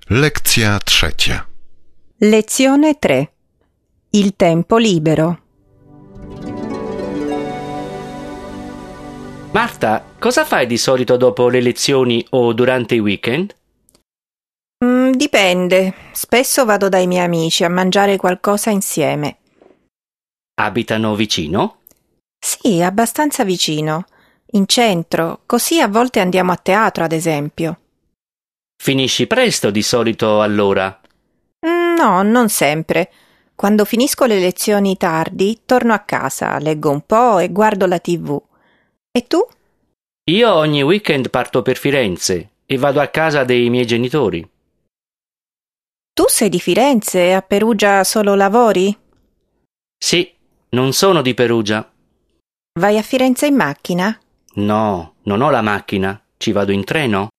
Lekcja 3. Lezione 3. Il tempo libero. Marta, cosa fai di solito dopo le lezioni o durante i weekend? Dipende. Spesso vado dai miei amici a mangiare qualcosa insieme. Abitano vicino? Sì, abbastanza vicino. In centro, così a volte andiamo a teatro, ad esempio. Finisci presto di solito allora? No, non sempre. Quando finisco le lezioni tardi, torno a casa, leggo un po' e guardo la TV. E tu? Io ogni weekend parto per Firenze e vado a casa dei miei genitori. Tu sei di Firenze e a Perugia solo lavori? Sì, non sono di Perugia. Vai a Firenze in macchina? No, non ho la macchina. Ci vado in treno.